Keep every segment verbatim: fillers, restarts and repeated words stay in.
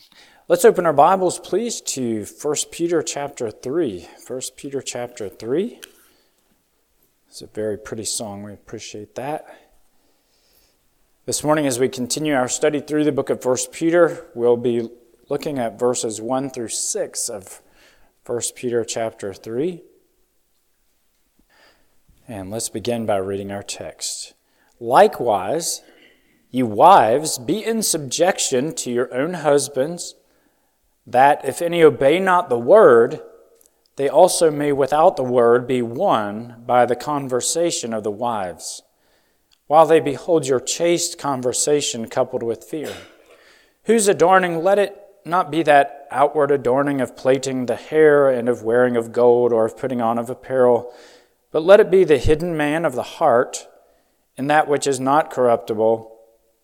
Let's open our Bibles, please, to First Peter chapter three. First Peter chapter three. It's a very pretty song. We appreciate that. This morning, as we continue our study through the book of First Peter, we'll be looking at verses one through six of First Peter chapter three. And let's begin by reading our text. Likewise, you wives, be in subjection to your own husbands, that if any obey not the word, they also may without the word be won by the conversation of the wives, while they behold your chaste conversation coupled with fear. Whose adorning, let it not be that outward adorning of plaiting the hair and of wearing of gold or of putting on of apparel, but let it be the hidden man of the heart, in that which is not corruptible,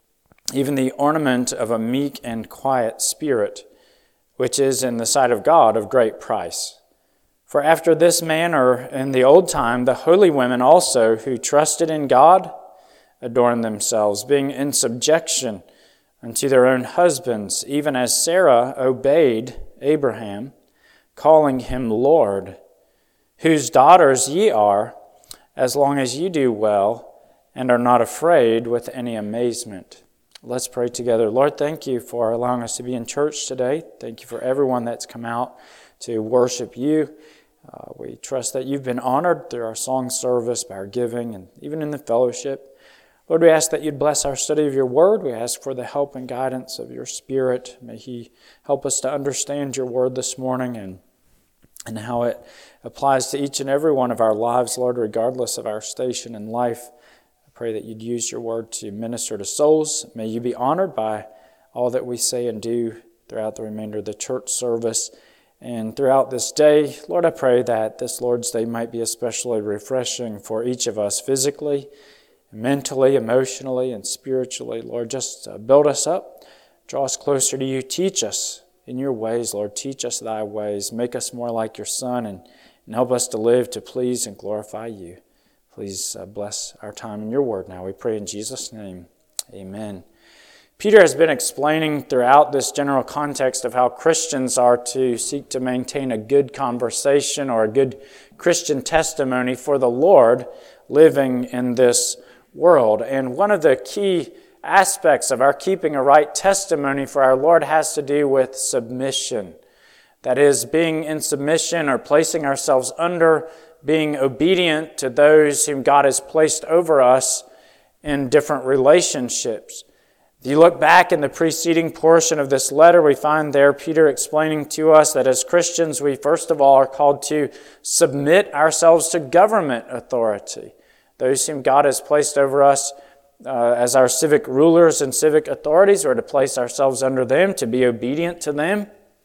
even the ornament of a meek and quiet spirit, which is in the sight of God of great price. For after this manner in the old time, the holy women also, who trusted in God, adorned themselves, being in subjection unto their own husbands, even as Sarah obeyed Abraham, calling him Lord, whose daughters ye are, as long as ye do well, and are not afraid with any amazement. Let's pray together. Lord, thank you for allowing us to be in church today. Thank you for everyone that's come out to worship you. Uh, we trust that you've been honored through our song service, by our giving, and even in the fellowship. Lord, we ask that you'd bless our study of your word. We ask for the help and guidance of your Spirit. May he help us to understand your word this morning and, and how it applies to each and every one of our lives, Lord, regardless of our station in life. Pray that you'd use your word to minister to souls. May you be honored by all that we say and do throughout the remainder of the church service and throughout this day. Lord, I pray that this Lord's Day might be especially refreshing for each of us physically, mentally, emotionally, and spiritually. Lord, just uh, build us up, draw us closer to you, teach us in your ways, Lord. Teach us thy ways, make us more like your Son, and, and help us to live to please and glorify you. Please uh, bless our time in your word now. We pray in Jesus' name. Amen. Peter has been explaining throughout this general context of how Christians are to seek to maintain a good conversation or a good Christian testimony for the Lord living in this world. And one of the key aspects of our keeping a right testimony for our Lord has to do with submission. That is, being in submission or placing ourselves under, being obedient to those whom God has placed over us in different relationships. If you look back in the preceding portion of this letter, we find there Peter explaining to us that as Christians, we first of all are called to submit ourselves to government authority. Those whom God has placed over us uh, as our civic rulers and civic authorities, we're to place ourselves under them, to be obedient to them.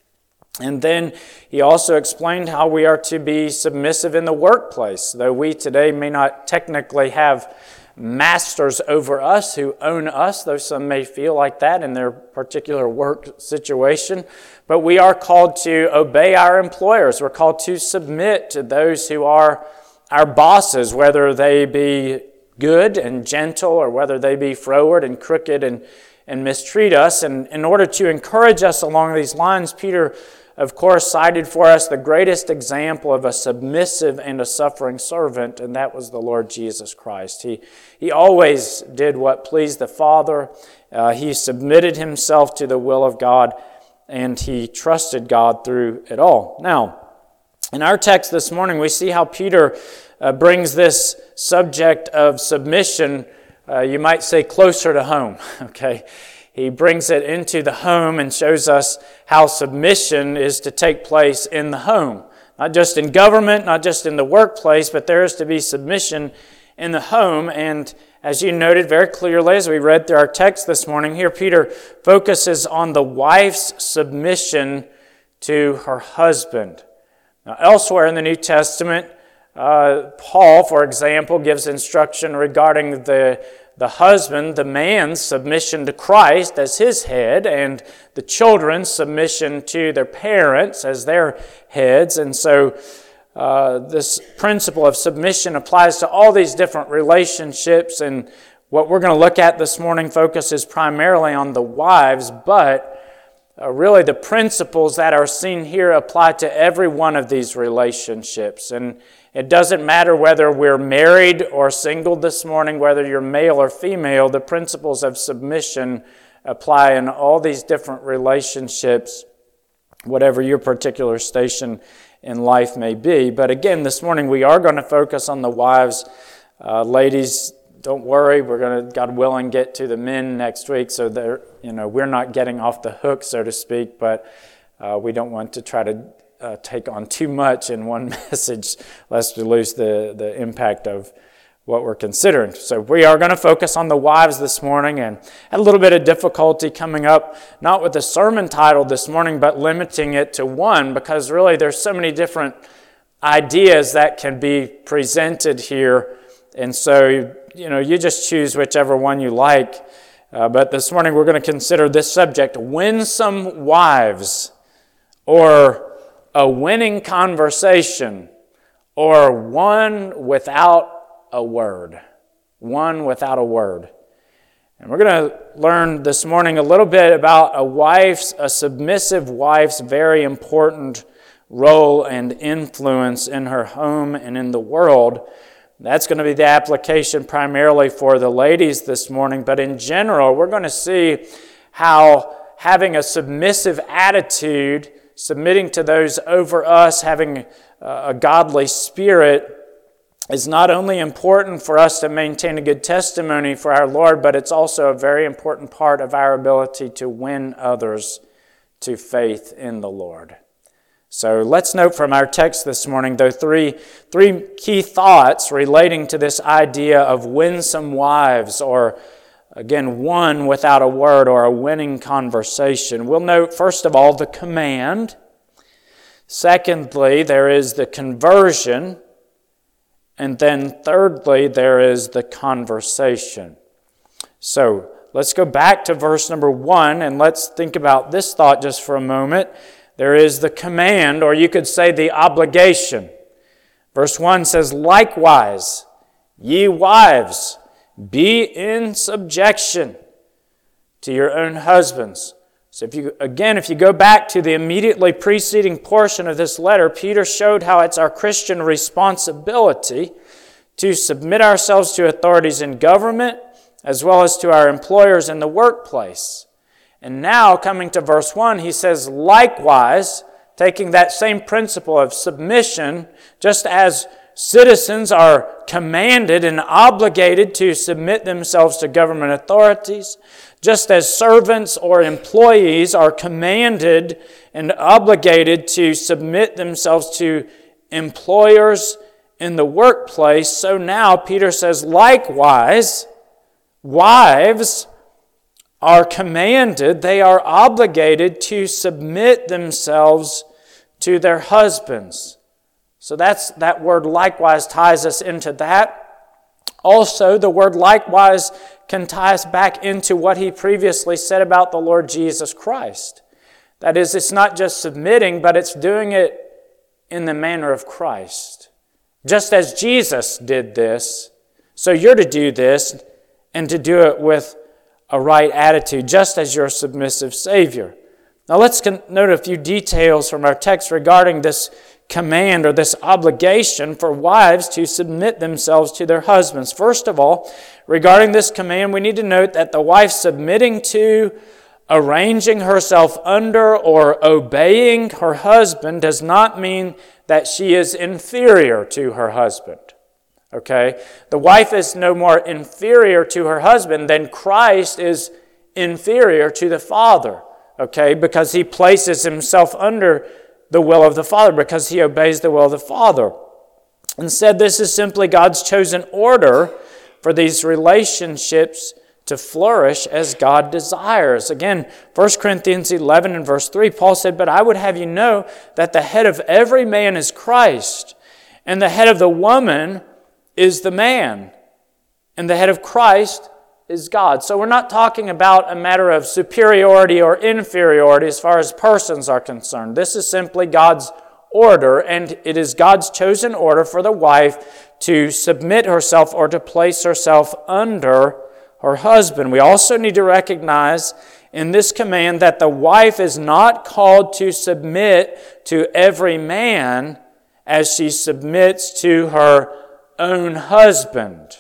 And then he also explained how we are to be submissive in the workplace. Though we today may not technically have masters over us who own us, though some may feel like that in their particular work situation, but we are called to obey our employers. We're called to submit to those who are our bosses, whether they be good and gentle or whether they be froward and crooked and, and mistreat us. And in order to encourage us along these lines, Peter of course, cited for us the greatest example of a submissive and a suffering servant, and that was the Lord Jesus Christ. He, he always did what pleased the Father. Uh, he submitted himself to the will of God, and he trusted God through it all. Now, in our text this morning, we see how Peter uh, brings this subject of submission, uh, you might say, closer to home, okay? He brings it into the home and shows us how submission is to take place in the home. Not just in government, not just in the workplace, but there is to be submission in the home. And as you noted very clearly as we read through our text this morning, here Peter focuses on the wife's submission to her husband. Now, elsewhere in the New Testament, uh, Paul, for example, gives instruction regarding the The husband, the man's submission to Christ as his head, and the children's submission to their parents as their heads. And so uh, this principle of submission applies to all these different relationships. And what we're going to look at this morning focuses primarily on the wives, but uh, really the principles that are seen here apply to every one of these relationships. And it doesn't matter whether we're married or single this morning, whether you're male or female, the principles of submission apply in all these different relationships, whatever your particular station in life may be. But again, this morning we are going to focus on the wives. Uh, ladies, don't worry, we're going to, God willing, get to the men next week, so they're, you know, we're not getting off the hook, so to speak, but uh, we don't want to try to uh, take on too much in one message, lest we lose the, the impact of what we're considering. So we are going to focus on the wives this morning, and had a little bit of difficulty coming up, not with the sermon title this morning, but limiting it to one, because really there's so many different ideas that can be presented here. And so, you know, you just choose whichever one you like. Uh, but this morning we're going to consider this subject, winsome wives, or a winning conversation, or one without a word. One without a word. And we're going to learn this morning a little bit about a wife's, a submissive wife's very important role and influence in her home and in the world. That's going to be the application primarily for the ladies this morning, but in general, we're going to see how having a submissive attitude, submitting to those over us, having a godly spirit, is not only important for us to maintain a good testimony for our Lord, but it's also a very important part of our ability to win others to faith in the Lord. So let's note from our text this morning, though, three, three key thoughts relating to this idea of winsome wives, or again, one without a word, or a winning conversation. We'll note, first of all, the command. Secondly, there is the conversion. And then thirdly, there is the conversation. So let's go back to verse number one, and let's think about this thought just for a moment. There is the command, or you could say the obligation. Verse one says, "Likewise, ye wives, be in subjection to your own husbands." So if you, again, if you go back to the immediately preceding portion of this letter, Peter showed how it's our Christian responsibility to submit ourselves to authorities in government as well as to our employers in the workplace. And now, coming to verse one, he says, likewise, taking that same principle of submission, just as citizens are commanded and obligated to submit themselves to government authorities, just as servants or employees are commanded and obligated to submit themselves to employers in the workplace, so now Peter says, likewise, wives are commanded, they are obligated to submit themselves to their husbands. So that's that word likewise ties us into that. Also, the word likewise can tie us back into what he previously said about the Lord Jesus Christ. That is, it's not just submitting, but it's doing it in the manner of Christ. Just as Jesus did this, so you're to do this and to do it with a right attitude, just as your submissive Savior. Now let's note a few details from our text regarding this command or this obligation for wives to submit themselves to their husbands. First of all, regarding this command, we need to note that the wife submitting to, arranging herself under, or obeying her husband does not mean that she is inferior to her husband. Okay? The wife is no more inferior to her husband than Christ is inferior to the Father. Okay? Because he places himself under the will of the Father, because he obeys the will of the Father. Instead, this is simply God's chosen order for these relationships to flourish as God desires. Again, First Corinthians eleven and verse three, Paul said, "But I would have you know that the head of every man is Christ, and the head of the woman is the man, and the head of Christ is God." So we're not talking about a matter of superiority or inferiority as far as persons are concerned. This is simply God's order, and it is God's chosen order for the wife to submit herself or to place herself under her husband. We also need to recognize in this command that the wife is not called to submit to every man as she submits to her own husband.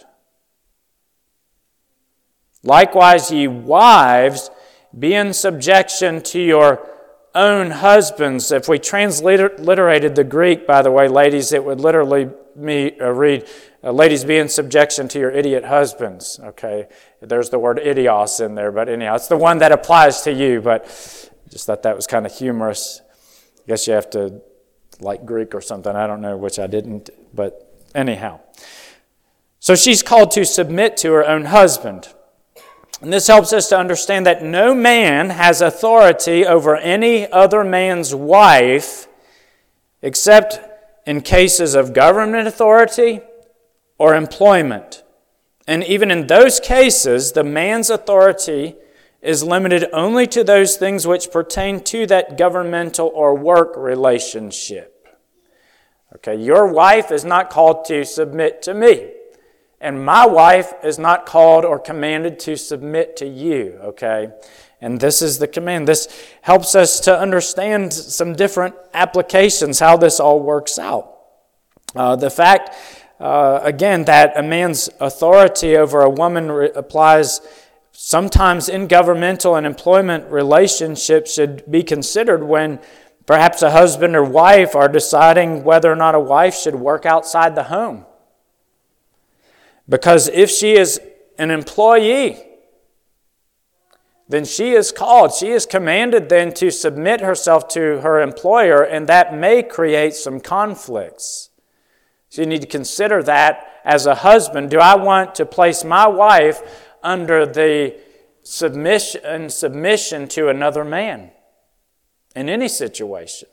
Likewise, ye wives, be in subjection to your own husbands. If we transliterated the Greek, by the way, ladies, it would literally me, uh, read, uh, ladies, be in subjection to your idiot husbands. Okay, there's the word idios in there, but anyhow, it's the one that applies to you, but just thought that was kind of humorous. I guess you have to like Greek or something. I don't know, which I didn't, but anyhow. So she's called to submit to her own husband. And this helps us to understand that no man has authority over any other man's wife except in cases of government authority or employment. And even in those cases, the man's authority is limited only to those things which pertain to that governmental or work relationship. Okay, your wife is not called to submit to me. And my wife is not called or commanded to submit to you, okay? And this is the command. This helps us to understand some different applications, how this all works out. Uh, the fact, uh, again, that a man's authority over a woman re- applies sometimes in governmental and employment relationships should be considered when perhaps a husband or wife are deciding whether or not a wife should work outside the home. Because if she is an employee, then she is called, she is commanded then to submit herself to her employer, and that may create some conflicts. So you need to consider that as a husband. Do I want to place my wife under the submission, submission to another man in any situation?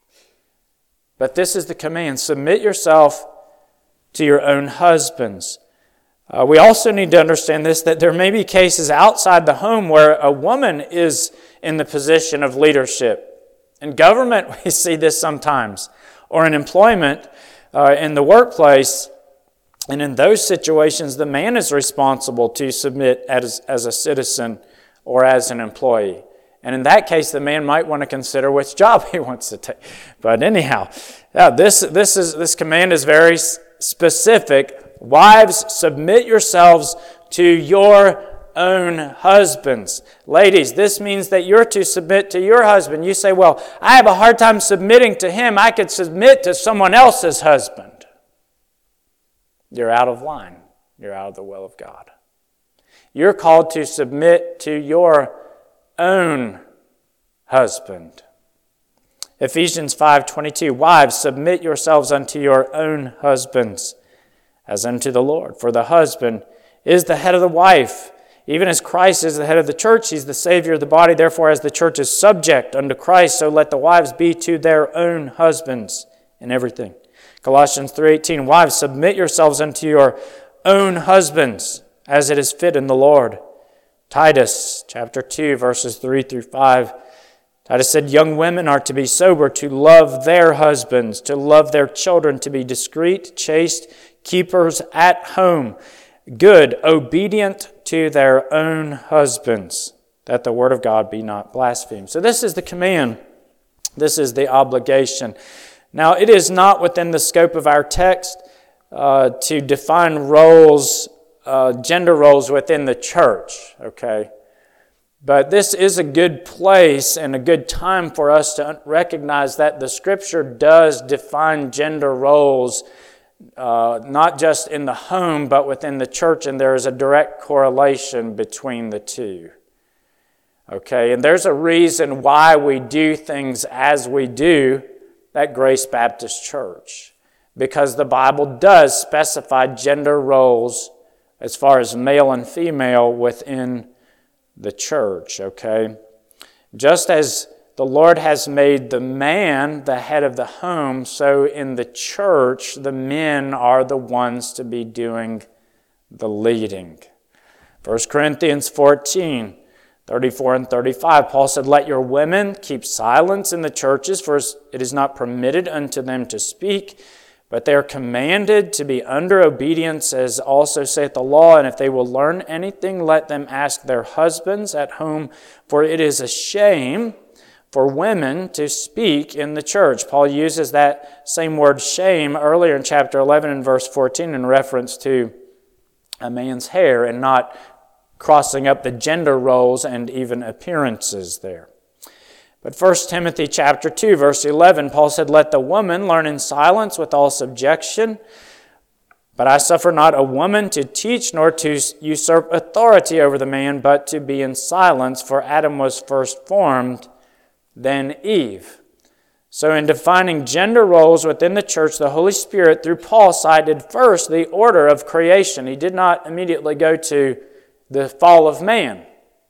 But this is the command: submit yourself to your own husbands. Uh, we also need to understand this, that there may be cases outside the home where a woman is in the position of leadership. In government, we see this sometimes, or in employment, uh, in the workplace. And in those situations, the man is responsible to submit as, as a citizen or as an employee. And in that case, the man might want to consider which job he wants to take. But anyhow, yeah, this, this, is, this command is very specific. Wives, submit yourselves to your own husbands. Ladies, this means that you're to submit to your husband. You say, well, I have a hard time submitting to him. I could submit to someone else's husband. You're out of line. You're out of the will of God. You're called to submit to your own husband. Ephesians five twenty-two, wives, submit yourselves unto your own husbands, as unto the Lord. For the husband is the head of the wife, even as Christ is the head of the church. He's the Savior of the body. Therefore, as the church is subject unto Christ, so let the wives be to their own husbands in everything. Colossians three eighteen, wives, submit yourselves unto your own husbands, as it is fit in the Lord. Titus chapter two, verses three through five. Titus said, young women are to be sober, to love their husbands, to love their children, to be discreet, chaste, keepers at home, good, obedient to their own husbands, that the word of God be not blasphemed. So this is the command. This is the obligation. Now, it is not within the scope of our text uh, to define roles, uh, gender roles within the church, okay? But this is a good place and a good time for us to recognize that the Scripture does define gender roles, uh, not just in the home, but within the church, and there is a direct correlation between the two. Okay, and there's a reason why we do things as we do at Grace Baptist Church, because the Bible does specify gender roles as far as male and female within the church, okay? Just as the Lord has made the man the head of the home, so in the church, the men are the ones to be doing the leading. First Corinthians fourteen, thirty-four and thirty-five, Paul said, let your women keep silence in the churches, for it is not permitted unto them to speak, But they are commanded to be under obedience, as also saith the law. And if they will learn anything, let them ask their husbands at home, for it is a shame for women to speak in the church. Paul uses that same word shame earlier in chapter eleven and verse fourteen in reference to a man's hair and not crossing up the gender roles and even appearances there. But First Timothy chapter two, verse eleven, Paul said, let the woman learn in silence with all subjection. But I suffer not a woman to teach nor to usurp authority over the man, but to be in silence, for Adam was first formed, then Eve. So in defining gender roles within the church, the Holy Spirit, through Paul, cited first the order of creation. He did not immediately go to the fall of man.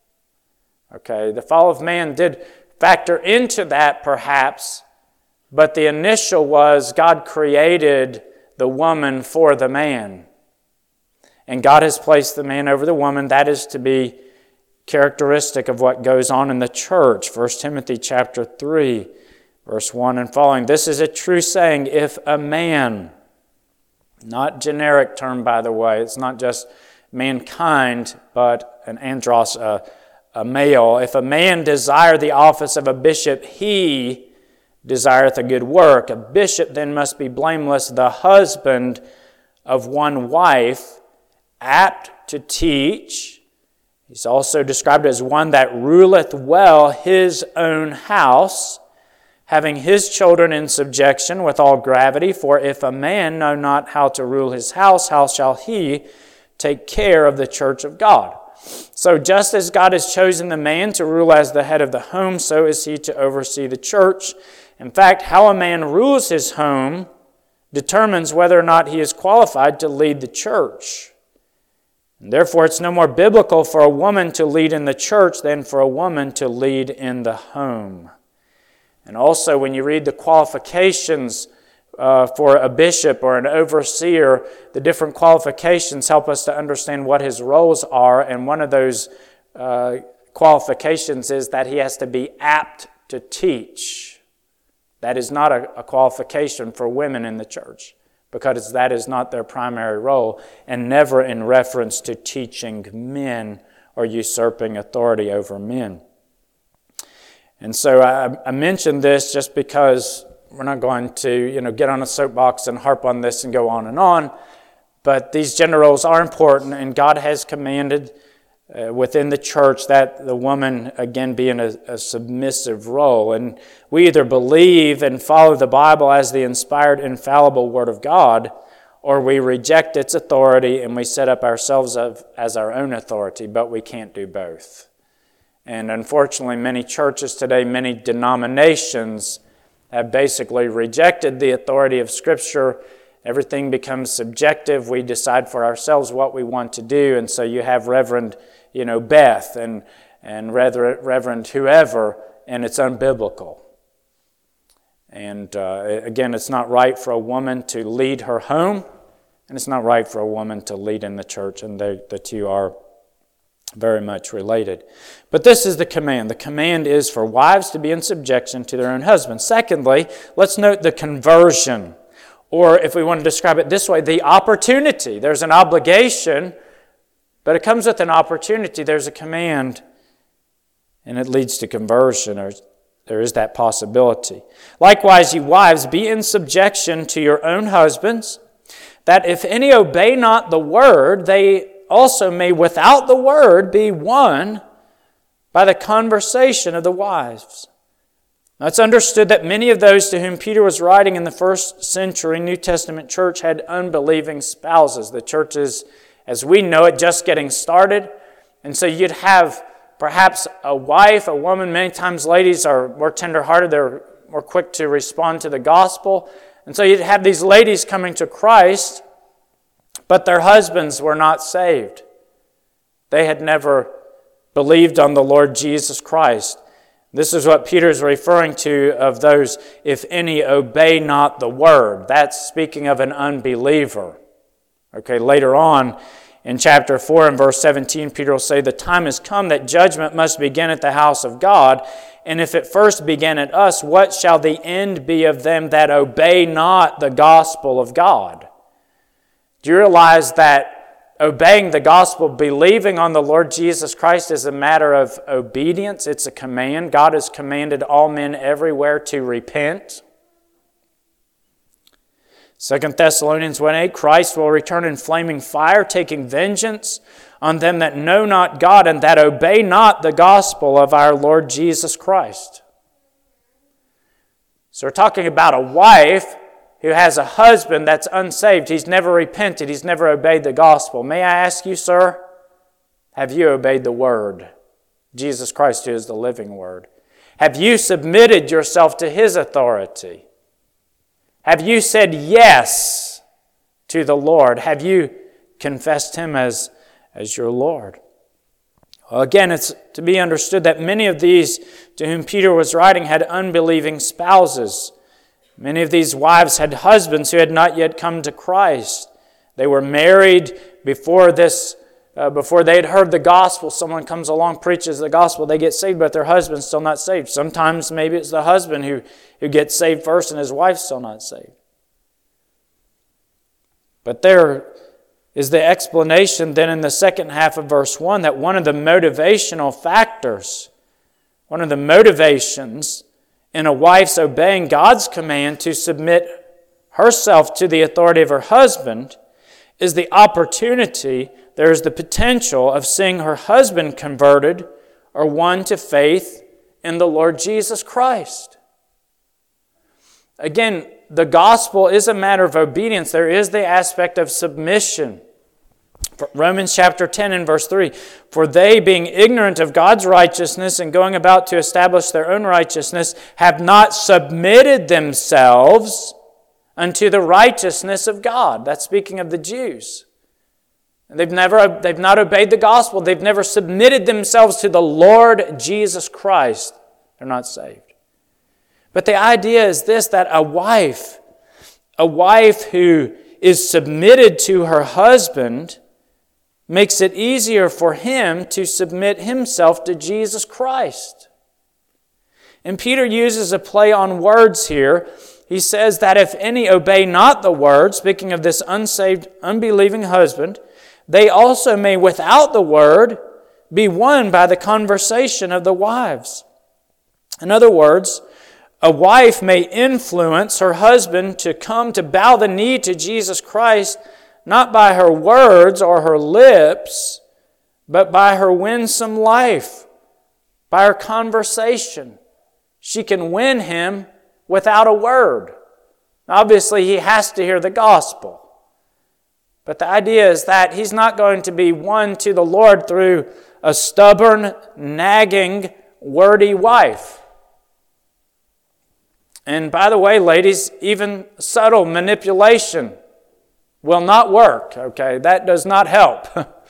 Okay, the fall of man did factor into that perhaps, but the initial was God created the woman for the man. And God has placed the man over the woman. That is to be characteristic of what goes on in the church. First Timothy chapter three, verse one and following. This is a true saying, if a man, not generic term by the way, it's not just mankind, but an andros, a, a male. If a man desire the office of a bishop, he desireth a good work. A bishop then must be blameless, the husband of one wife, apt to teach. He's also described as one that ruleth well his own house, having his children in subjection with all gravity. For if a man know not how to rule his house, how shall he take care of the church of God? So just as God has chosen the man to rule as the head of the home, so is he to oversee the church. In fact, how a man rules his home determines whether or not he is qualified to lead the church. And therefore, it's no more biblical for a woman to lead in the church than for a woman to lead in the home. And also, when you read the qualifications uh, for a bishop or an overseer, the different qualifications help us to understand what his roles are. And one of those uh, qualifications is that he has to be apt to teach. That is not a, a qualification for women in the church, because that is not their primary role, and never in reference to teaching men or usurping authority over men. And so I, I mentioned this just because we're not going to, you know, get on a soapbox and harp on this and go on and on, but these gender roles are important, and God has commanded uh, within the church that the woman, again, be in a, a submissive role. And we either believe and follow the Bible as the inspired, infallible Word of God, or we reject its authority and we set up ourselves as our own authority, but we can't do both. And unfortunately, many churches today, many denominations have basically rejected the authority of Scripture. Everything becomes subjective. We decide for ourselves what we want to do. And so you have Reverend, you know, Beth and, and Reverend whoever, and it's unbiblical. And uh, again, it's not right for a woman to lead her home, and it's not right for a woman to lead in the church, and they, the two are very much related. But this is the command. The command is for wives to be in subjection to their own husbands. Secondly, let's note the conversion, or if we want to describe it this way, the opportunity. There's an obligation, but it comes with an opportunity. There's a command, and it leads to conversion, or there is that possibility. Likewise, ye wives, be in subjection to your own husbands, that if any obey not the word, they also may without the word be won by the conversation of the wives. Now it's understood that many of those to whom Peter was writing in the first century New Testament church had unbelieving spouses. The church is, as we know it, just getting started. And so you'd have perhaps a wife, a woman. Many times ladies are more tender-hearted. They're more quick to respond to the gospel. And so you'd have these ladies coming to Christ, but their husbands were not saved. They had never believed on the Lord Jesus Christ. This is what Peter is referring to of those, if any obey not the word. That's speaking of an unbeliever. Okay, later on In chapter four and verse seventeen, Peter will say, "The time has come that judgment must begin at the house of God. And if it first began at us, what shall the end be of them that obey not the gospel of God?" Do you realize that obeying the gospel, believing on the Lord Jesus Christ, is a matter of obedience? It's a command. God has commanded all men everywhere to repent. Second Thessalonians one eight, "Christ will return in flaming fire, taking vengeance on them that know not God and that obey not the gospel of our Lord Jesus Christ." So we're talking about a wife who has a husband that's unsaved. He's never repented. He's never obeyed the gospel. May I ask you, sir, have you obeyed the word? Jesus Christ, who is the living word. Have you submitted yourself to His authority? Have you said yes to the Lord? Have you confessed Him as, as your Lord? Well, again, it's to be understood that many of these to whom Peter was writing had unbelieving spouses. Many of these wives had husbands who had not yet come to Christ. They were married before this, uh, before they had heard the gospel. Someone comes along, preaches the gospel, they get saved, but their husband's still not saved. Sometimes maybe it's the husband who, who gets saved first and his wife's still not saved. But there is the explanation then in the second half of verse one that one of the motivational factors, one of the motivations in a wife's obeying God's command to submit herself to the authority of her husband is the opportunity, there is the potential of seeing her husband converted or won to faith in the Lord Jesus Christ. Again, the gospel is a matter of obedience. There is the aspect of submission. Romans chapter ten and verse three, "For they, being ignorant of God's righteousness and going about to establish their own righteousness, have not submitted themselves unto the righteousness of God." That's speaking of the Jews. They've never, they've not obeyed the gospel. They've never submitted themselves to the Lord Jesus Christ. They're not saved. But the idea is this, that a wife, a wife who is submitted to her husband makes it easier for him to submit himself to Jesus Christ. And Peter uses a play on words here. He says that if any obey not the word, speaking of this unsaved, unbelieving husband, they also may without the word be won by the conversation of the wives. In other words, a wife may influence her husband to come to bow the knee to Jesus Christ, not by her words or her lips, but by her winsome life, by her conversation. She can win him without a word. Obviously, he has to hear the gospel. But the idea is that he's not going to be won to the Lord through a stubborn, nagging, wordy wife. And by the way, ladies, even subtle manipulation will not work, okay? That does not help.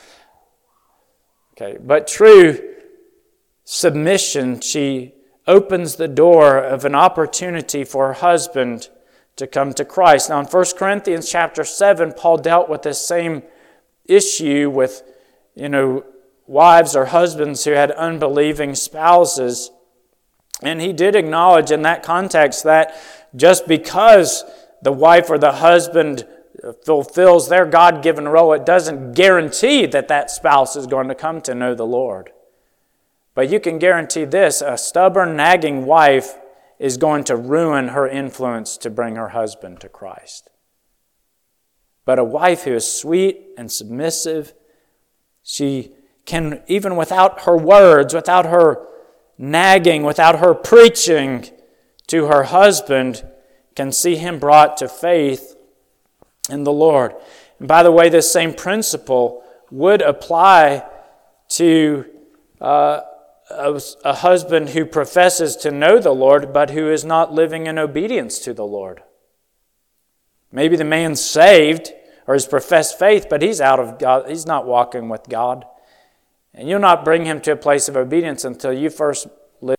Okay, but true submission, she opens the door of an opportunity for her husband to come to Christ. Now in First Corinthians chapter seven, Paul dealt with this same issue with, you know, wives or husbands who had unbelieving spouses. And he did acknowledge in that context that just because the wife or the husband fulfills their God-given role, it doesn't guarantee that that spouse is going to come to know the Lord. But you can guarantee this, a stubborn, nagging wife is going to ruin her influence to bring her husband to Christ. But a wife who is sweet and submissive, she can, even without her words, without her nagging, without her preaching to her husband, can see him brought to faith in the Lord. And by the way, this same principle would apply to uh, a, a husband who professes to know the Lord, but who is not living in obedience to the Lord. Maybe the man's saved or has professed faith, but he's out of God. He's not walking with God. And you'll not bring him to a place of obedience until you first live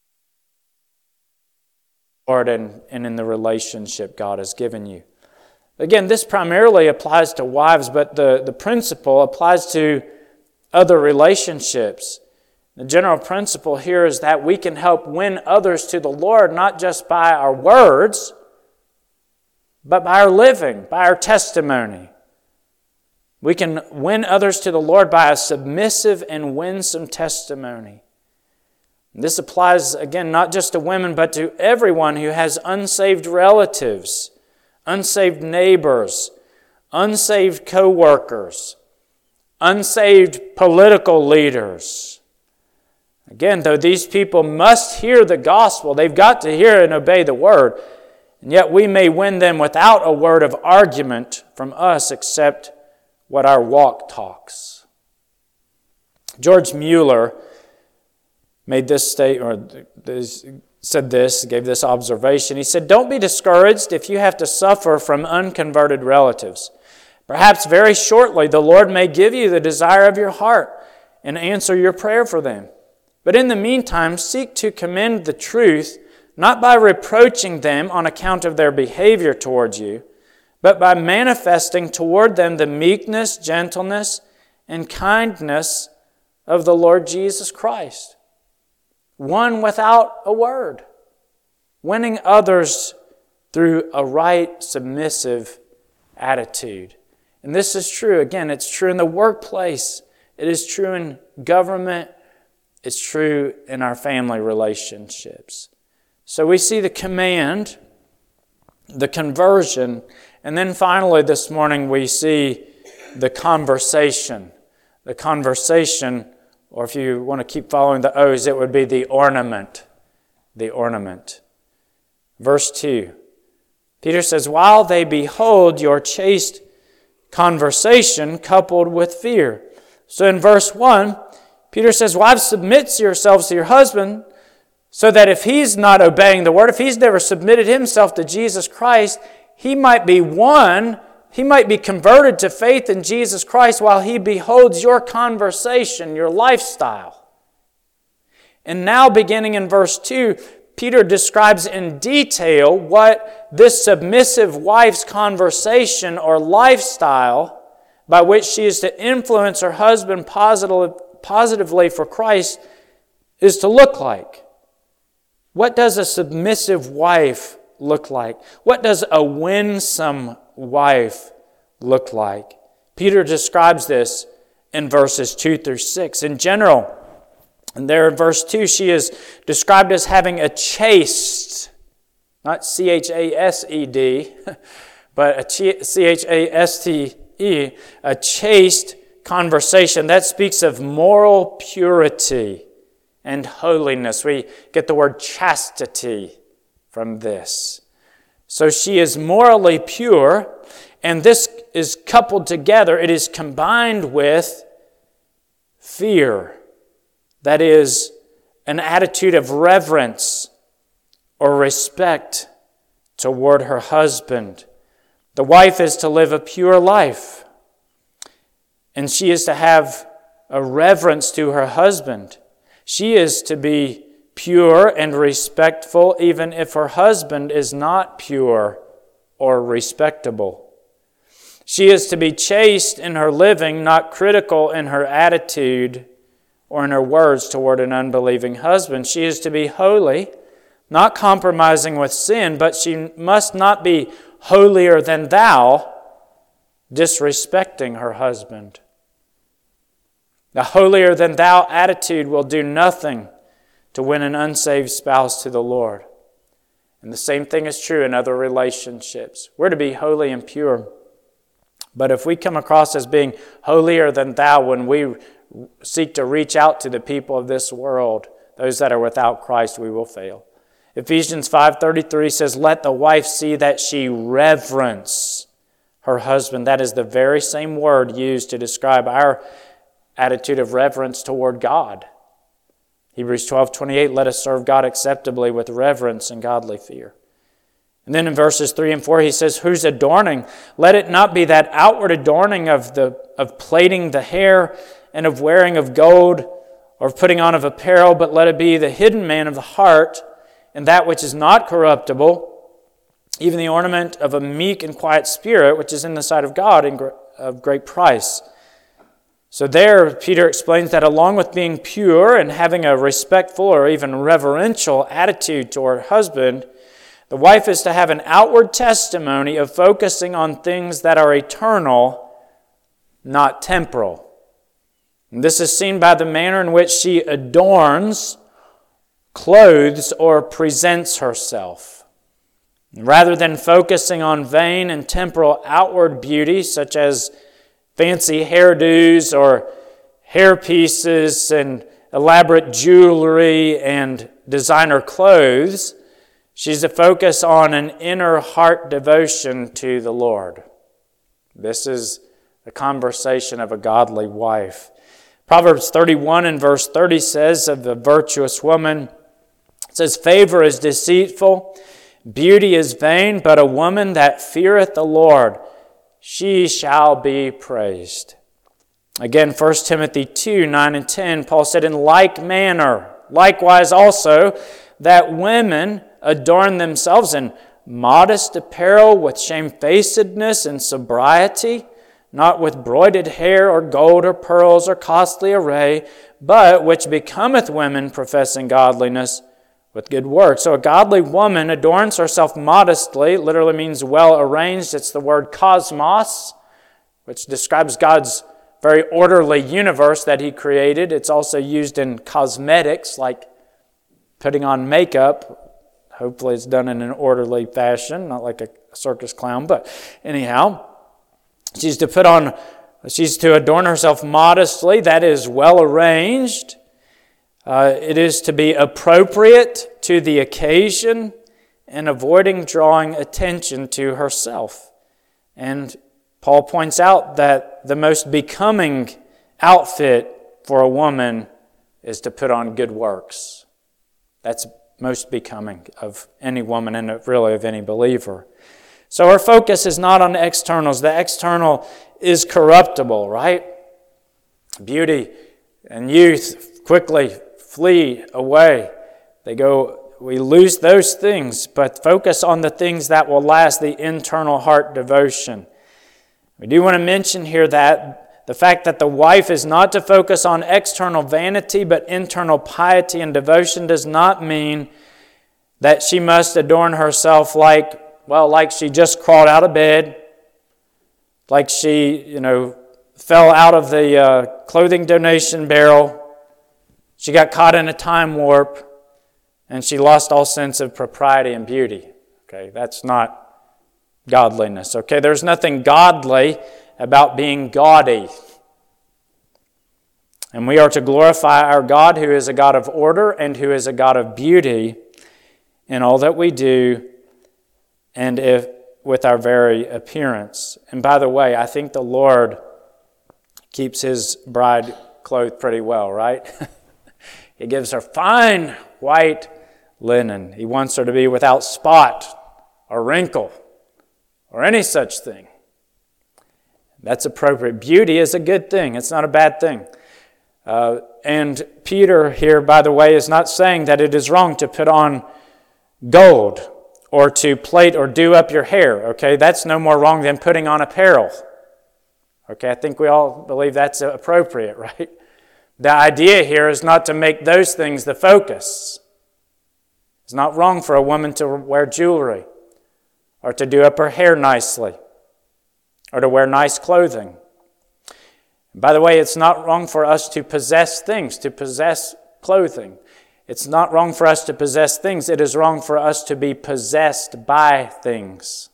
with the Lord and, and in the relationship God has given you. Again, this primarily applies to wives, but the, the principle applies to other relationships. The general principle here is that we can help win others to the Lord, not just by our words, but by our living, by our testimony. We can win others to the Lord by a submissive and winsome testimony. This applies, again, not just to women, but to everyone who has unsaved relatives, unsaved neighbors, unsaved co-workers, unsaved political leaders. Again, though these people must hear the gospel, they've got to hear and obey the word, and yet we may win them without a word of argument from us except what our walk talks. George Mueller made this statement, or said this, gave this observation. He said, "Don't be discouraged if you have to suffer from unconverted relatives. Perhaps very shortly the Lord may give you the desire of your heart and answer your prayer for them. But in the meantime, seek to commend the truth, not by reproaching them on account of their behavior towards you, but by manifesting toward them the meekness, gentleness, and kindness of the Lord Jesus Christ." One without a word. Winning others through a right, submissive attitude. And this is true. Again, it's true in the workplace. It is true in government. It's true in our family relationships. So we see the command, the conversion, and then finally this morning we see the conversation. The conversation, or if you want to keep following the O's, it would be the ornament. The ornament. Verse two. Peter says, "While they behold your chaste conversation coupled with fear." So in verse one, Peter says, "Wives, submit yourselves to your husband, so that if he's not obeying the word, if he's never submitted himself to Jesus Christ, he might be won, he might be converted to faith in Jesus Christ while he beholds your conversation, your lifestyle." And now beginning in verse two, Peter describes in detail what this submissive wife's conversation or lifestyle by which she is to influence her husband positive, positively for Christ is to look like. What does a submissive wife look like? What does a winsome wife look like? Peter describes this in verses two through six. In general, and there in verse two, she is described as having a chaste, not C H A S E D, but a C H A S T E, a chaste conversation. That speaks of moral purity and holiness. We get the word chastity from this. So she is morally pure, and this is coupled together. It is combined with fear. That is an attitude of reverence or respect toward her husband. The wife is to live a pure life, and she is to have a reverence to her husband. She is to be pure and respectful even if her husband is not pure or respectable. She is to be chaste in her living, not critical in her attitude or in her words toward an unbelieving husband. She is to be holy, not compromising with sin, but she must not be holier than thou, disrespecting her husband. The holier than thou attitude will do nothing to win an unsaved spouse to the Lord. And the same thing is true in other relationships. We're to be holy and pure. But if we come across as being holier than thou when we seek to reach out to the people of this world, those that are without Christ, we will fail. Ephesians five thirty-three says, "Let the wife see that she reverence her husband." That is the very same word used to describe our attitude of reverence toward God. Hebrews twelve twenty-eight, "Let us serve God acceptably with reverence and godly fear." And then in verses three and four he says, "Whose adorning? Let it not be that outward adorning of the of plaiting the hair and of wearing of gold or of putting on of apparel, but let it be the hidden man of the heart, and that which is not corruptible, even the ornament of a meek and quiet spirit, which is in the sight of God and of great price. So there, Peter explains that along with being pure and having a respectful or even reverential attitude toward her husband, the wife is to have an outward testimony of focusing on things that are eternal, not temporal. And this is seen by the manner in which she adorns, clothes, or presents herself. Rather than focusing on vain and temporal outward beauty, such as fancy hairdos or hair pieces and elaborate jewelry and designer clothes, she's to focus on an inner heart devotion to the Lord. This is the conversation of a godly wife. Proverbs thirty-one and verse thirty says of the virtuous woman, it says, "Favor is deceitful, beauty is vain, but a woman that feareth the Lord, she shall be praised." Again, First Timothy two, nine and ten, Paul said, "In like manner, likewise also, that women adorn themselves in modest apparel with shamefacedness and sobriety, not with broided hair or gold or pearls or costly array, but which becometh women professing godliness with good works." So a godly woman adorns herself modestly. It literally means well arranged. It's the word cosmos, which describes God's very orderly universe that He created. It's also used in cosmetics, like putting on makeup. Hopefully it's done in an orderly fashion, not like a circus clown. But anyhow, she's to put on, she's to adorn herself modestly. That is well arranged. Uh, it is to be appropriate to the occasion and avoiding drawing attention to herself. And Paul points out that the most becoming outfit for a woman is to put on good works. That's most becoming of any woman and really of any believer. So our focus is not on the externals. The external is corruptible, right? Beauty and youth quickly flee away. They go, we lose those things, but focus on the things that will last, the internal heart devotion. We do want to mention here that the fact that the wife is not to focus on external vanity, but internal piety and devotion does not mean that she must adorn herself like, well, like she just crawled out of bed, like she, you know, fell out of the uh, clothing donation barrel. She got caught in a time warp, and she lost all sense of propriety and beauty. Okay, that's not godliness. Okay, there's nothing godly about being gaudy. And we are to glorify our God, who is a God of order and who is a God of beauty in all that we do and if with our very appearance. And by the way, I think the Lord keeps His bride clothed pretty well, right? He gives her fine white linen. He wants her to be without spot or wrinkle or any such thing. That's appropriate. Beauty is a good thing. It's not a bad thing. Uh, and Peter here, by the way, is not saying that it is wrong to put on gold or to plait or do up your hair. Okay, that's no more wrong than putting on apparel. Okay, I think we all believe that's appropriate, right? The idea here is not to make those things the focus. It's not wrong for a woman to wear jewelry or to do up her hair nicely or to wear nice clothing. By the way, it's not wrong for us to possess things, to possess clothing. It's not wrong for us to possess things. It is wrong for us to be possessed by things.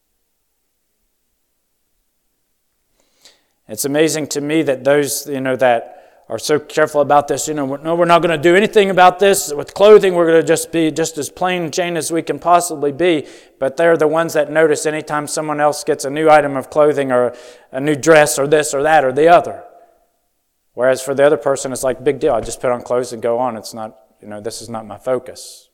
It's amazing to me that those, you know, that are so careful about this, you know, no, we're not going to do anything about this. With clothing, we're going to just be just as plain Jane as we can possibly be. But they're the ones that notice anytime someone else gets a new item of clothing or a new dress or this or that or the other. Whereas for the other person, it's like, big deal. I just put on clothes and go on. It's not, you know, this is not my focus.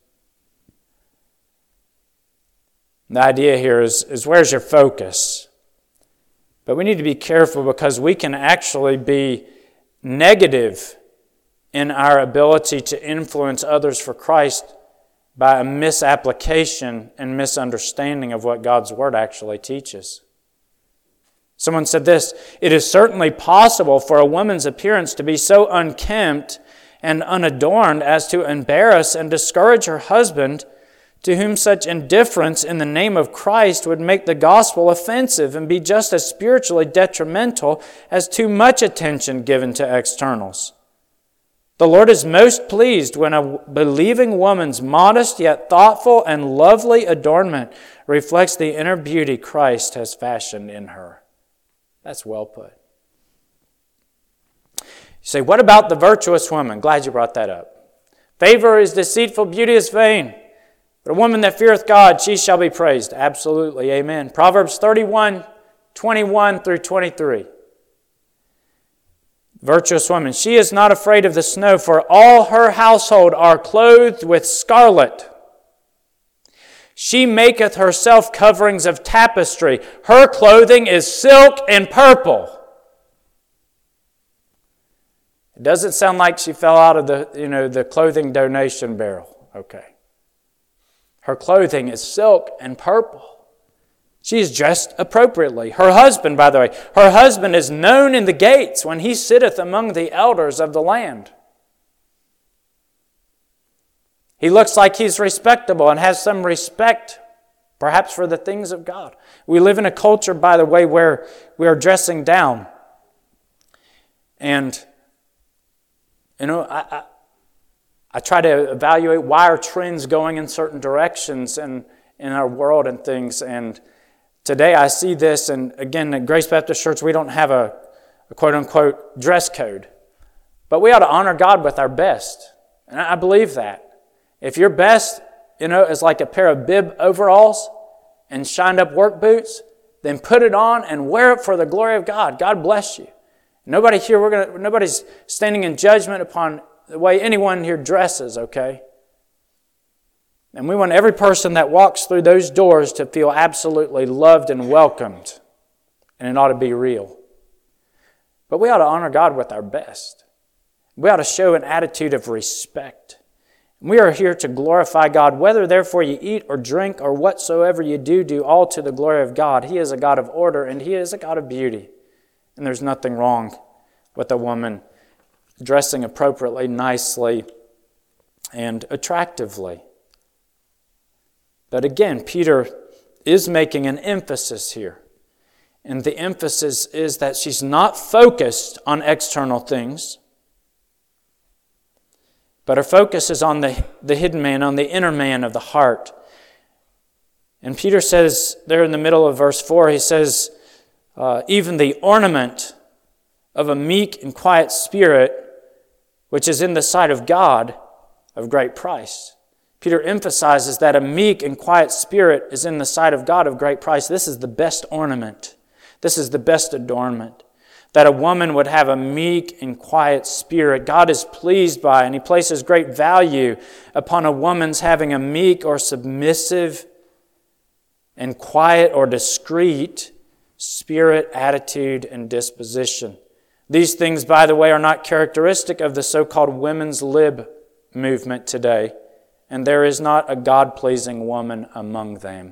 The idea here is, is where's your focus? But we need to be careful because we can actually be negative in our ability to influence others for Christ by a misapplication and misunderstanding of what God's Word actually teaches. Someone said this, "It is certainly possible for a woman's appearance to be so unkempt and unadorned as to embarrass and discourage her husband, to whom such indifference in the name of Christ would make the gospel offensive and be just as spiritually detrimental as too much attention given to externals. The Lord is most pleased when a believing woman's modest yet thoughtful and lovely adornment reflects the inner beauty Christ has fashioned in her." That's well put. You say, what about the virtuous woman? Glad you brought that up. Favor is deceitful, beauty is vain. But a woman that feareth God, she shall be praised. Absolutely, amen. Proverbs thirty-one, twenty-one through twenty-three. Virtuous woman, she is not afraid of the snow, for all her household are clothed with scarlet. She maketh herself coverings of tapestry. Her clothing is silk and purple. It doesn't sound like she fell out of the, you know, the clothing donation barrel. Okay. Her clothing is silk and purple. She is dressed appropriately. Her husband, by the way, her husband is known in the gates when he sitteth among the elders of the land. He looks like he's respectable and has some respect, perhaps for the things of God. We live in a culture, by the way, where we are dressing down. And, you know, I, I, I try to evaluate why are trends going in certain directions in, in our world and things. And today I see this, and again, at Grace Baptist Church, we don't have a, a quote-unquote dress code. But we ought to honor God with our best. And I believe that. If your best, you know, is like a pair of bib overalls and shined up work boots, then put it on and wear it for the glory of God. God bless you. Nobody here, we're gonna, nobody's standing in judgment upon the way anyone here dresses, okay? And we want every person that walks through those doors to feel absolutely loved and welcomed. And it ought to be real. But we ought to honor God with our best. We ought to show an attitude of respect. We are here to glorify God. Whether therefore you eat or drink or whatsoever you do, do all to the glory of God. He is a God of order and He is a God of beauty. And there's nothing wrong with a woman dressing appropriately, nicely, and attractively. But again, Peter is making an emphasis here. And the emphasis is that she's not focused on external things, but her focus is on the, the hidden man, on the inner man of the heart. And Peter says there in the middle of verse four, he says, uh, even the ornament of a meek and quiet spirit, which is in the sight of God of great price. Peter emphasizes that a meek and quiet spirit is in the sight of God of great price. This is the best ornament. This is the best adornment. That a woman would have a meek and quiet spirit. God is pleased by, and He places great value upon a woman's having a meek or submissive and quiet or discreet spirit, attitude, and disposition. These things, by the way, are not characteristic of the so-called women's lib movement today, and there is not a God-pleasing woman among them.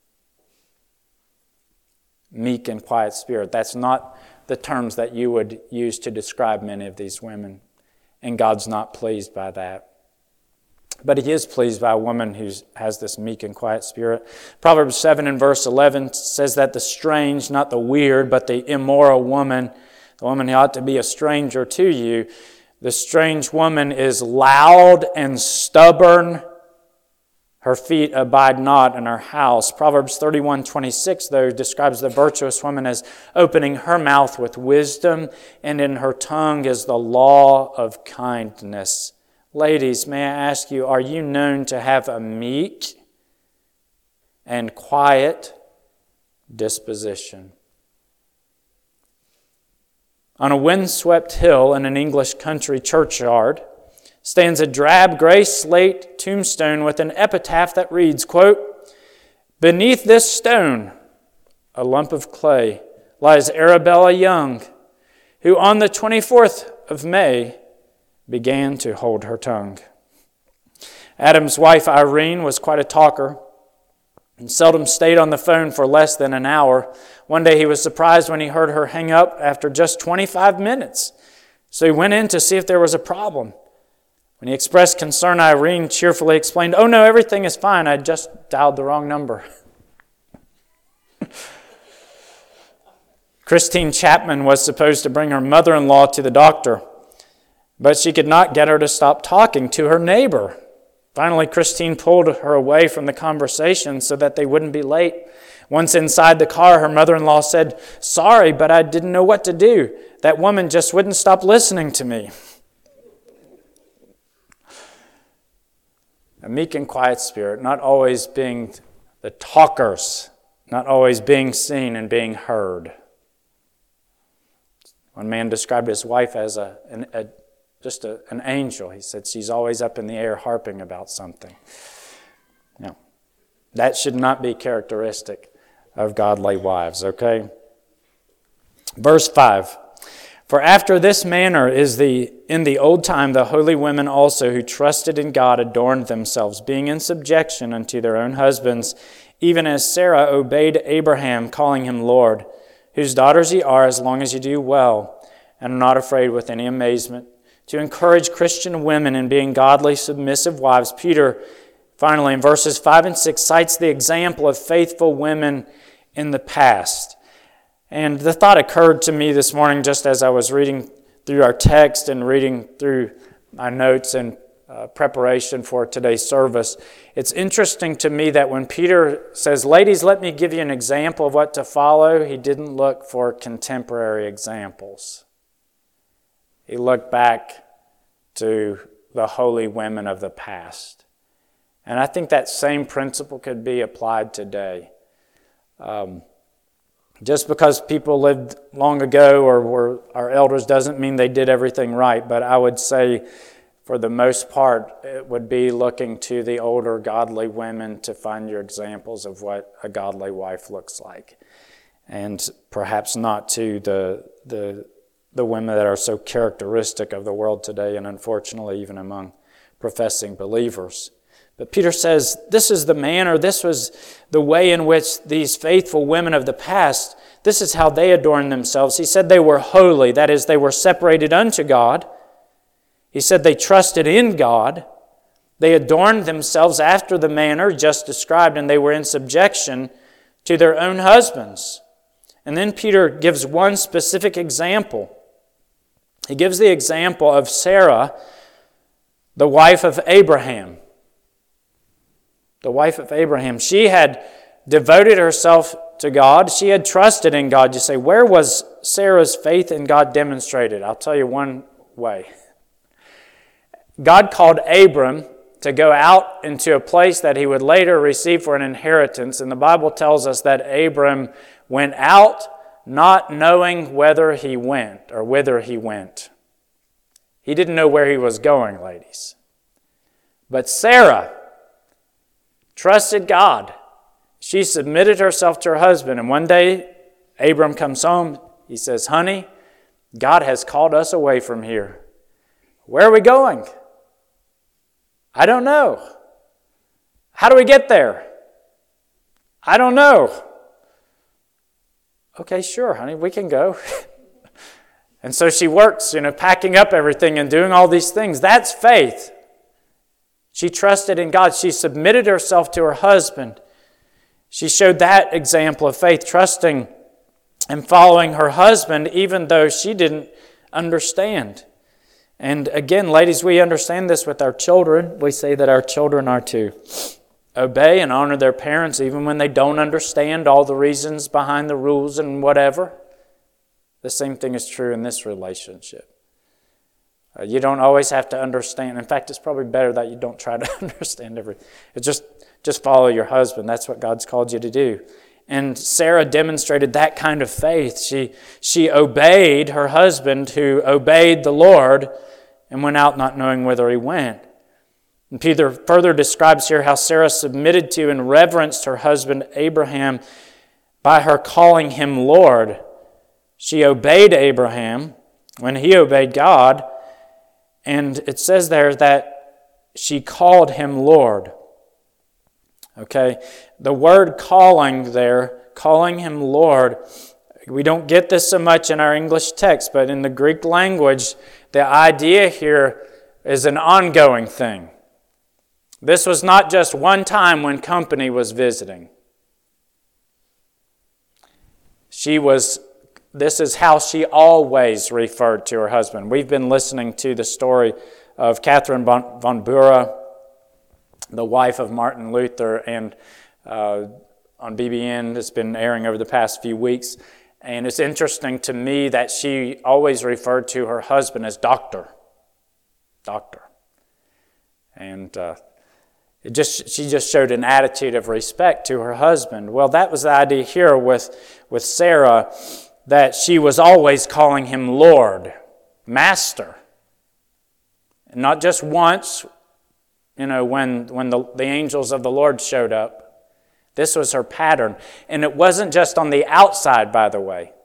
Meek and quiet spirit. That's not the terms that you would use to describe many of these women. And God's not pleased by that. But He is pleased by a woman who has this meek and quiet spirit. Proverbs seven and verse eleven says that the strange, not the weird, but the immoral woman, the woman who ought to be a stranger to you, the strange woman is loud and stubborn. Her feet abide not in her house. Proverbs thirty-one twenty-six, though, describes the virtuous woman as opening her mouth with wisdom, and in her tongue is the law of kindness. Ladies, may I ask you, are you known to have a meek and quiet disposition? On a windswept hill in an English country churchyard stands a drab gray slate tombstone with an epitaph that reads, quote, "Beneath this stone, a lump of clay, lies Arabella Young, who on the twenty-fourth of May began to hold her tongue." Adam's wife Irene was quite a talker and seldom stayed on the phone for less than an hour. One day he was surprised when he heard her hang up after just twenty-five minutes. So he went in to see if there was a problem. When he expressed concern, Irene cheerfully explained, "Oh no, everything is fine. I just dialed the wrong number." Christine Chapman was supposed to bring her mother-in-law to the doctor, but she could not get her to stop talking to her neighbor. Finally, Christine pulled her away from the conversation so that they wouldn't be late. Once inside the car, her mother-in-law said, "Sorry, but I didn't know what to do. That woman just wouldn't stop listening to me." A meek and quiet spirit, not always being the talkers, not always being seen and being heard. One man described his wife as a, an, a just a, an angel. He said she's always up in the air harping about something. Now, that should not be characteristic of godly wives, okay? Verse five. For after this manner is the in the old time the holy women also who trusted in God adorned themselves, being in subjection unto their own husbands, even as Sarah obeyed Abraham, calling him Lord, whose daughters ye are as long as ye do well, and are not afraid with any amazement. To encourage Christian women in being godly, submissive wives, Peter, finally, in verses five and six, cites the example of faithful women in the past. And the thought occurred to me this morning just as I was reading through our text and reading through my notes and uh, preparation for today's service. It's interesting to me that when Peter says, "Ladies, let me give you an example of what to follow," he didn't look for contemporary examples. He looked back to the holy women of the past. And I think that same principle could be applied today. Um, Just because people lived long ago or were our elders doesn't mean they did everything right. But I would say, for the most part, it would be looking to the older godly women to find your examples of what a godly wife looks like. And perhaps not to the the the women that are so characteristic of the world today, and unfortunately even among professing believers. But Peter says this is the manner, this was the way in which these faithful women of the past, this is how they adorned themselves. He said they were holy, that is, they were separated unto God. He said they trusted in God. They adorned themselves after the manner just described, and they were in subjection to their own husbands. And then Peter gives one specific example. He gives the example of Sarah, the wife of Abraham. The wife of Abraham. She had devoted herself to God. She had trusted in God. You say, where was Sarah's faith in God demonstrated? I'll tell you one way. God called Abram to go out into a place that he would later receive for an inheritance. And the Bible tells us that Abram went out not knowing whether he went or whither he went. He didn't know where he was going, ladies. But Sarah trusted God. She submitted herself to her husband. And one day, Abram comes home. He says, "Honey, God has called us away from here. Where are we going?" "I don't know." "How do we get there?" "I don't know." "Okay, sure, honey, we can go." And so she works, you know, packing up everything and doing all these things. That's faith. She trusted in God. She submitted herself to her husband. She showed that example of faith, trusting and following her husband, even though she didn't understand. And again, ladies, we understand this with our children. We say that our children are to obey and honor their parents, even when they don't understand all the reasons behind the rules and whatever. The same thing is true in this relationship. Uh, you don't always have to understand. In fact, it's probably better that you don't try to understand everything. It's just, just follow your husband. That's what God's called you to do. And Sarah demonstrated that kind of faith. She, she obeyed her husband, who obeyed the Lord and went out not knowing whither he went. And Peter further describes here how Sarah submitted to and reverenced her husband Abraham by her calling him Lord. She obeyed Abraham when he obeyed God. And it says there that she called him Lord. Okay, the word calling there, calling him Lord, we don't get this so much in our English text, but in the Greek language, the idea here is an ongoing thing. This was not just one time when company was visiting. She was, this is how she always referred to her husband. We've been listening to the story of Catherine von Bura, the wife of Martin Luther, and uh, on B B N, it's been airing over the past few weeks. And it's interesting to me that she always referred to her husband as doctor. Doctor. And uh, it just she just showed an attitude of respect to her husband. Well, that was the idea here with, with Sarah, that she was always calling him Lord, Master. And not just once, you know, when, when the, the angels of the Lord showed up. This was her pattern. And it wasn't just on the outside, by the way.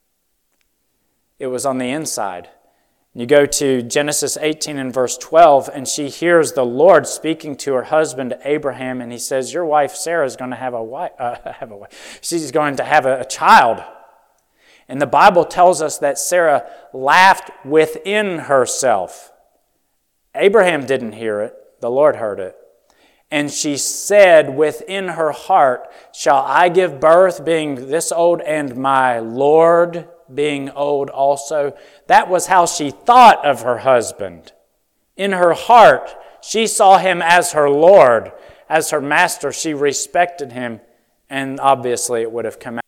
It was on the inside. You go to Genesis eighteen and verse twelve, and she hears the Lord speaking to her husband Abraham, and he says, your wife Sarah is going to have a wife. Uh, have a wife. She's going to have a, a child. And the Bible tells us that Sarah laughed within herself. Abraham didn't hear it. The Lord heard it. And she said within her heart, shall I give birth being this old and my Lord being old also? That was how she thought of her husband. In her heart, she saw him as her Lord, as her master. She respected him, and obviously it would have come out.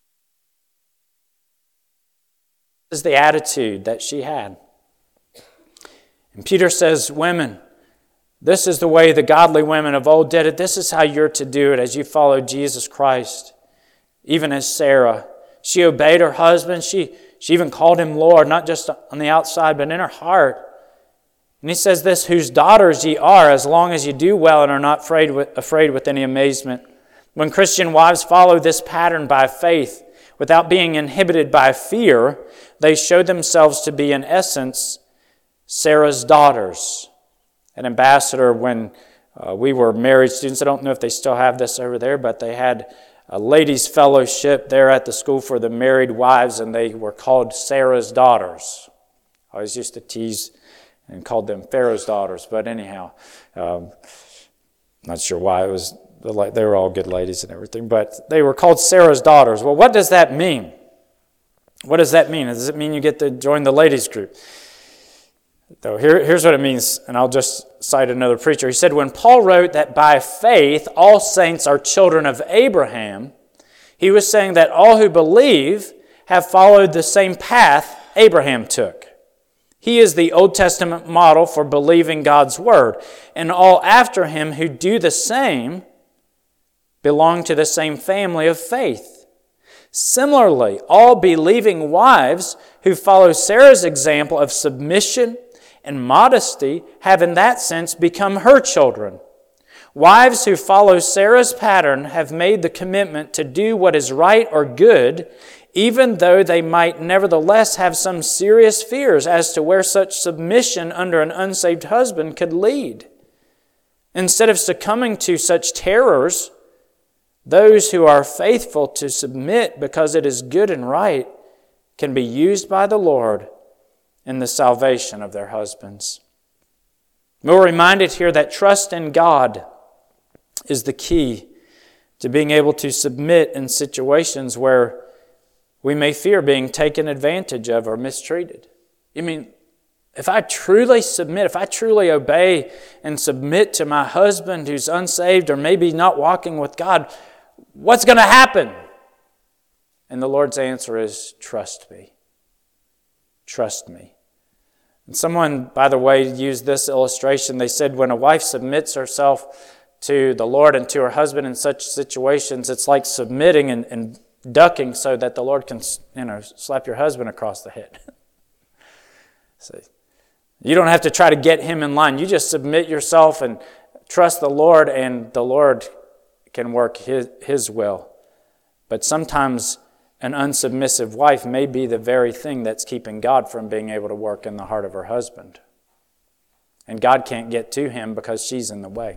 This is the attitude that she had. And Peter says, women, this is the way the godly women of old did it. This is how you're to do it as you follow Jesus Christ. Even as Sarah, she obeyed her husband. She, she even called him Lord, not just on the outside, but in her heart. And he says this, whose daughters ye are, as long as you do well and are not afraid with, afraid with any amazement. When Christian wives follow this pattern by faith, without being inhibited by fear, they show themselves to be, in essence, Sarah's daughters. An ambassador, when uh, we were married students, I don't know if they still have this over there, but they had a ladies' fellowship there at the school for the married wives, and they were called Sarah's daughters. I always used to tease and called them Pharaoh's daughters, but anyhow, um, not sure why. It was they were all good ladies and everything, but they were called Sarah's daughters. Well, what does that mean? What does that mean? Does it mean you get to join the ladies' group? So here, here's what it means, and I'll just cite another preacher. He said, when Paul wrote that by faith all saints are children of Abraham, he was saying that all who believe have followed the same path Abraham took. He is the Old Testament model for believing God's word, and all after him who do the same belong to the same family of faith. Similarly, all believing wives who follow Sarah's example of submission and modesty have in that sense become her children. Wives who follow Sarah's pattern have made the commitment to do what is right or good, even though they might nevertheless have some serious fears as to where such submission under an unsaved husband could lead. Instead of succumbing to such terrors, those who are faithful to submit because it is good and right can be used by the Lord in the salvation of their husbands. We're reminded here that trust in God is the key to being able to submit in situations where we may fear being taken advantage of or mistreated. I mean, if I truly submit, if I truly obey and submit to my husband who's unsaved or maybe not walking with God, what's going to happen? And the Lord's answer is, trust me. Trust me. And someone, by the way, used this illustration. They said when a wife submits herself to the Lord and to her husband in such situations, it's like submitting and, and ducking so that the Lord can, you know, slap your husband across the head. See, you don't have to try to get him in line. You just submit yourself and trust the Lord, and the Lord can work his, his will. But sometimes an unsubmissive wife may be the very thing that's keeping God from being able to work in the heart of her husband. and God can't get to him because she's in the way.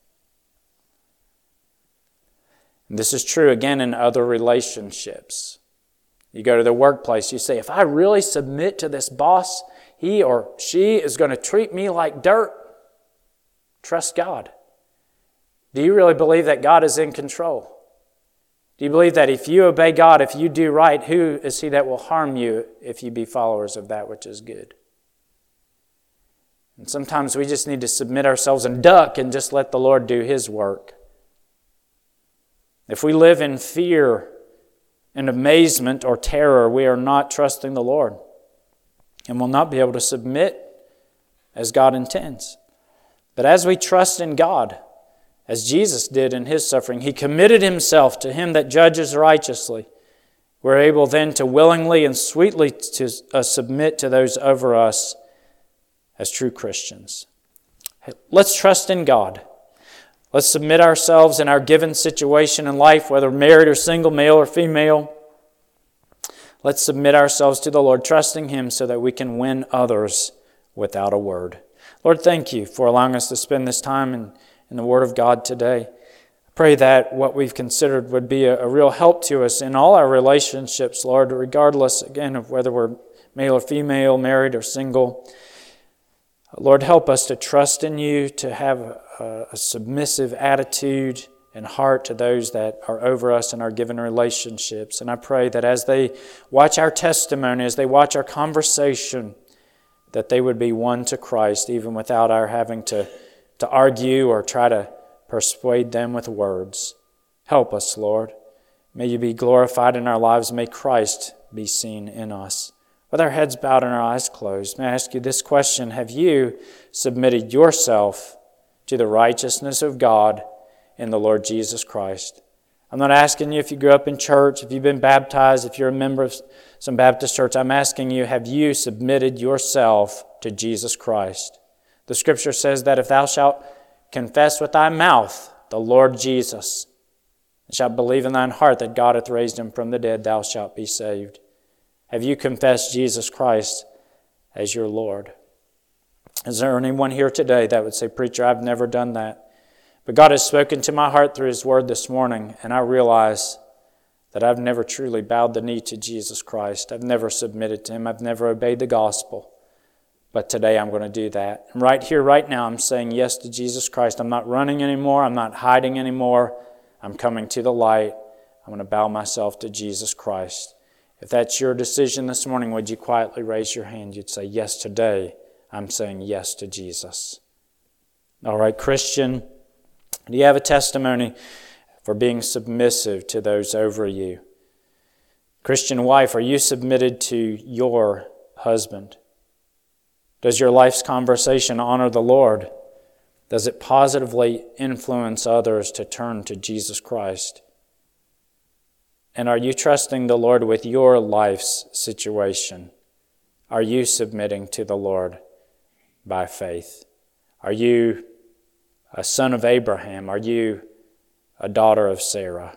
And this is true again in other relationships. You go to the workplace, you say, if I really submit to this boss, he or she is going to treat me like dirt. Trust God. Do you really believe that God is in control? Do you believe that if you obey God, if you do right, who is he that will harm you if you be followers of that which is good? And sometimes we just need to submit ourselves and duck and just let the Lord do his work. If we live in fear and amazement or terror, we are not trusting the Lord and will not be able to submit as God intends. But as we trust in God, as Jesus did in his suffering, he committed himself to him that judges righteously. We're able then to willingly and sweetly to uh, submit to those over us as true Christians. Let's trust in God. Let's submit ourselves in our given situation in life, whether married or single, male or female. Let's submit ourselves to the Lord, trusting him so that we can win others without a word. Lord, thank you for allowing us to spend this time in in the Word of God today. I pray that what we've considered would be a, a real help to us in all our relationships, Lord, regardless, again, of whether we're male or female, married or single. Lord, help us to trust in you, to have a, a submissive attitude and heart to those that are over us in our given relationships. And I pray that as they watch our testimony, as they watch our conversation, that they would be won to Christ, even without our having to to argue or try to persuade them with words. Help us, Lord. May you be glorified in our lives. May Christ be seen in us. With our heads bowed and our eyes closed, may I ask you this question. Have you submitted yourself to the righteousness of God in the Lord Jesus Christ? I'm not asking you if you grew up in church, if you've been baptized, if you're a member of some Baptist church. I'm asking you, have you submitted yourself to Jesus Christ? The Scripture says that if thou shalt confess with thy mouth the Lord Jesus, and shalt believe in thine heart that God hath raised him from the dead, thou shalt be saved. Have you confessed Jesus Christ as your Lord? Is there anyone here today that would say, Preacher, I've never done that? But God has spoken to my heart through his word this morning, and I realize that I've never truly bowed the knee to Jesus Christ. I've never submitted to him. I've never obeyed the gospel. But today I'm going to do that. And right here, right now, I'm saying yes to Jesus Christ. I'm not running anymore. I'm not hiding anymore. I'm coming to the light. I'm going to bow myself to Jesus Christ. If that's your decision this morning, would you quietly raise your hand? You'd say, yes, today I'm saying yes to Jesus. All right, Christian, do you have a testimony for being submissive to those over you? Christian wife, are you submitted to your husband? Does your life's conversation honor the Lord? Does it positively influence others to turn to Jesus Christ? And are you trusting the Lord with your life's situation? Are you submitting to the Lord by faith? Are you a son of Abraham? Are you a daughter of Sarah?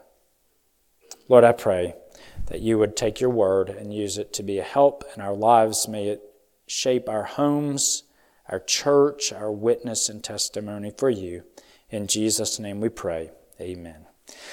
Lord, I pray that you would take your word and use it to be a help in our lives. May it shape our homes, our church, our witness and testimony for you. In Jesus' name we pray. Amen.